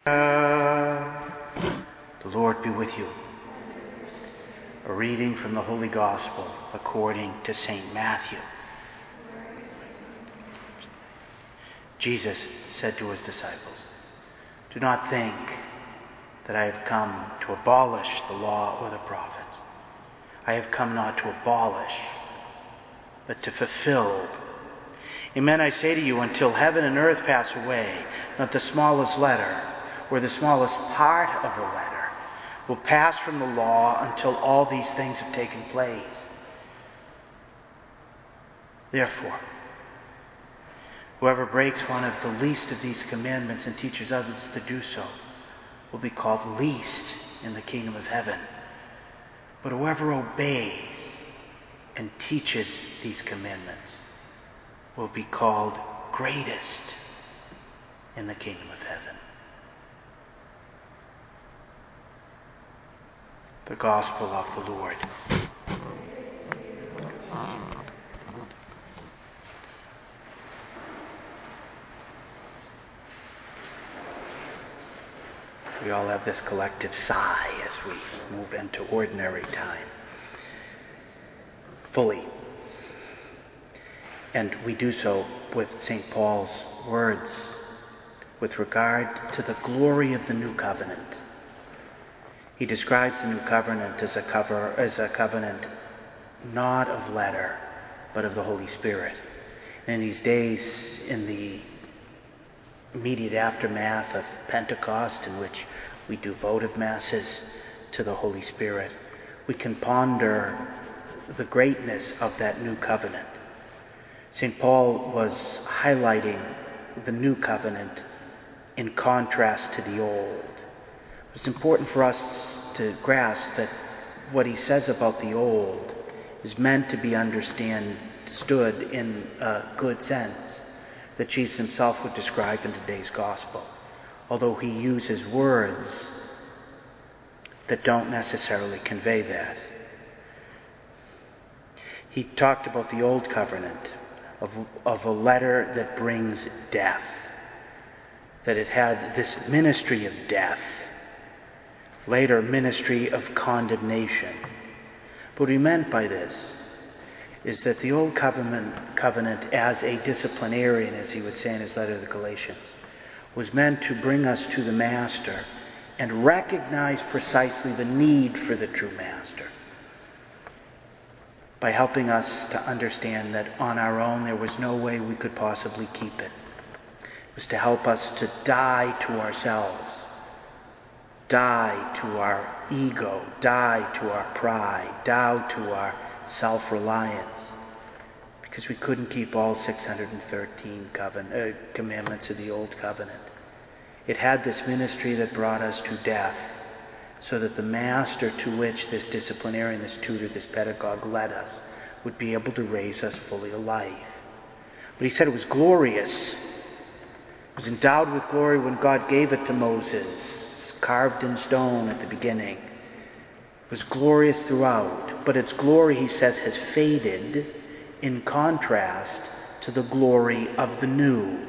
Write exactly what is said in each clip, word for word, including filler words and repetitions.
Uh, the Lord be with you. A reading from the Holy Gospel according to Saint Matthew. Jesus said to his disciples, "Do not think that I have come to abolish the law or the prophets. I have come not to abolish, but to fulfill. Amen, I say to you, until heaven and earth pass away, not the smallest letter or the smallest part of the letter will pass from the law until all these things have taken place. Therefore, whoever breaks one of the least of these commandments and teaches others to do so will be called least in the kingdom of heaven. But whoever obeys and teaches these commandments will be called greatest in the kingdom of heaven." The Gospel of the Lord. We all have this collective sigh as we move into ordinary time. Fully. And we do so with Saint Paul's words with regard to the glory of the new covenant. He describes the new covenant as a, cover, as a covenant not of letter, but of the Holy Spirit. And in these days, in the immediate aftermath of Pentecost, in which we do votive masses to the Holy Spirit, we can ponder the greatness of that new covenant. Saint Paul was highlighting the new covenant in contrast to the old. It's important for us to grasp that what he says about the old is meant to be understood in a good sense that Jesus himself would describe in today's gospel, although he uses words that don't necessarily convey that. He talked about the old covenant of, of a letter that brings death, that it had this ministry of death, later ministry of condemnation. But what he meant by this is that the old covenant, covenant as a disciplinarian, as he would say in his letter to the Galatians, was meant to bring us to the Master and recognize precisely the need for the true Master, by helping us to understand that on our own there was no way we could possibly keep it. It was to help us to die to ourselves, die to our ego, die to our pride, die to our self-reliance, because we couldn't keep all six hundred thirteen covenant, uh, commandments of the Old Covenant. It had this ministry that brought us to death, so that the Master to which this disciplinarian, this tutor, this pedagogue led us would be able to raise us fully alive. But he said it was glorious. It was endowed with glory when God gave it to Moses, carved in stone at the beginning. It was glorious throughout, but its glory, he says, has faded in contrast to the glory of the new.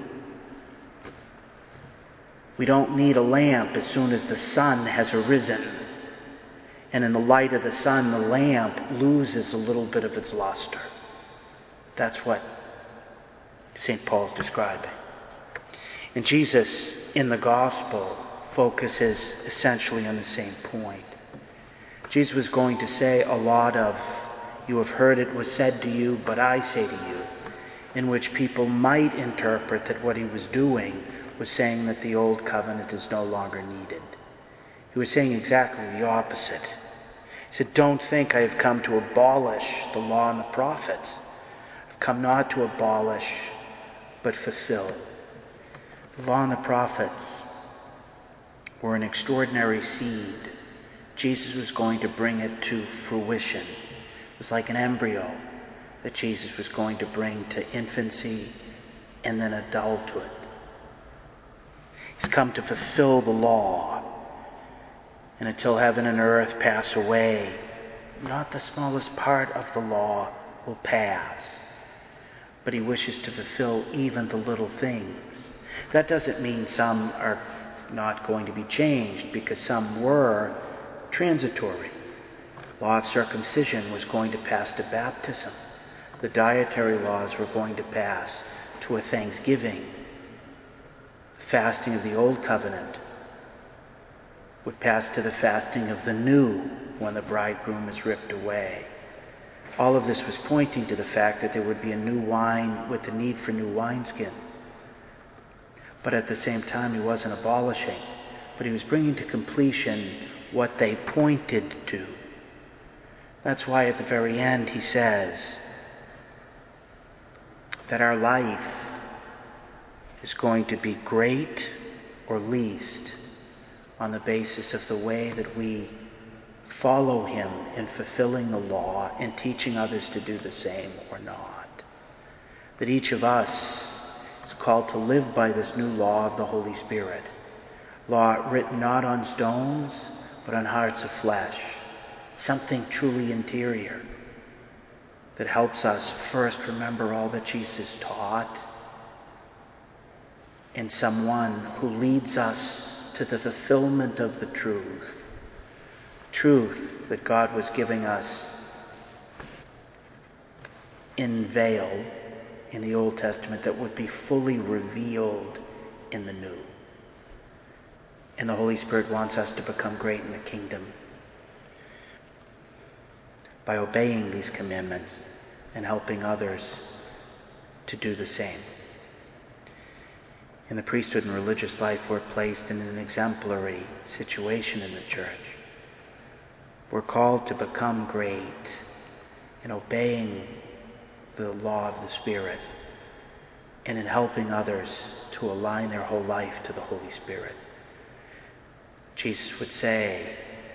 We don't need a lamp as soon as the sun has arisen. And in the light of the sun, the lamp loses a little bit of its luster. That's what Saint Paul's describing. And Jesus, in the gospel, focuses essentially on the same point. Jesus was going to say a lot of, "You have heard it was said to you, but I say to you," in which people might interpret that what he was doing was saying that the old covenant is no longer needed. He was saying exactly the opposite. He said, "Don't think I have come to abolish the law and the prophets. I've come not to abolish, but fulfill." The law and the prophets were an extraordinary seed. Jesus was going to bring it to fruition. It was like an embryo that Jesus was going to bring to infancy and then adulthood. He's come to fulfill the law. And until heaven and earth pass away, not the smallest part of the law will pass. But he wishes to fulfill even the little things. That doesn't mean some are not going to be changed because some were transitory. Law of circumcision was going to pass to baptism. The dietary laws were going to pass to a thanksgiving. The fasting of the old covenant would pass to the fasting of the new when the bridegroom is ripped away. All of this was pointing to the fact that there would be a new wine with the need for new wineskin. But at the same time, he wasn't abolishing, but he was bringing to completion what they pointed to. That's why at the very end he says that our life is going to be great or least on the basis of the way that we follow him in fulfilling the law and teaching others to do the same or not. That each of us is called to live by this new law of the Holy Spirit. Law written not on stones, but on hearts of flesh. Something truly interior that helps us first remember all that Jesus taught, and someone who leads us to the fulfillment of the truth. Truth that God was giving us in veil in the Old Testament that would be fully revealed in the New. And the Holy Spirit wants us to become great in the kingdom by obeying these commandments and helping others to do the same. In the priesthood and religious life, we're placed in an exemplary situation in the church. We're called to become great in obeying the law of the Spirit and in helping others to align their whole life to the Holy Spirit. Jesus would say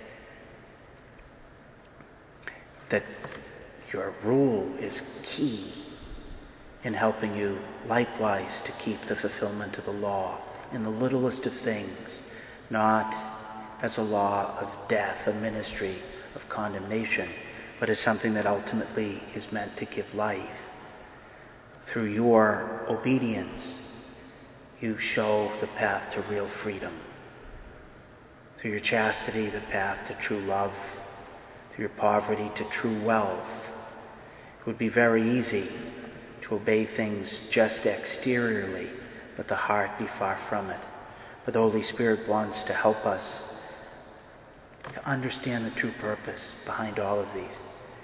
that your rule is key in helping you likewise to keep the fulfillment of the law in the littlest of things, not as a law of death, a ministry of condemnation, but as something that ultimately is meant to give life. Through your obedience, you show the path to real freedom. Through your chastity, the path to true love. Through your poverty, to true wealth. It would be very easy to obey things just exteriorly, but the heart be far from it. But the Holy Spirit wants to help us to understand the true purpose behind all of these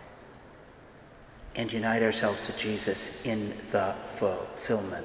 and unite ourselves to Jesus in the fulfillment.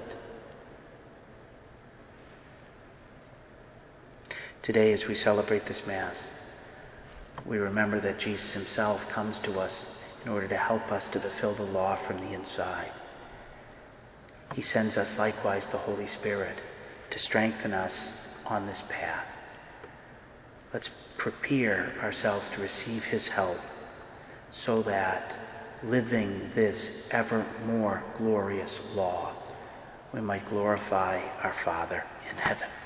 Today, as we celebrate this Mass, we remember that Jesus himself comes to us in order to help us to fulfill the law from the inside. He sends us likewise the Holy Spirit to strengthen us on this path. Let's prepare ourselves to receive his help so that, living this ever more glorious law, we might glorify our Father in heaven.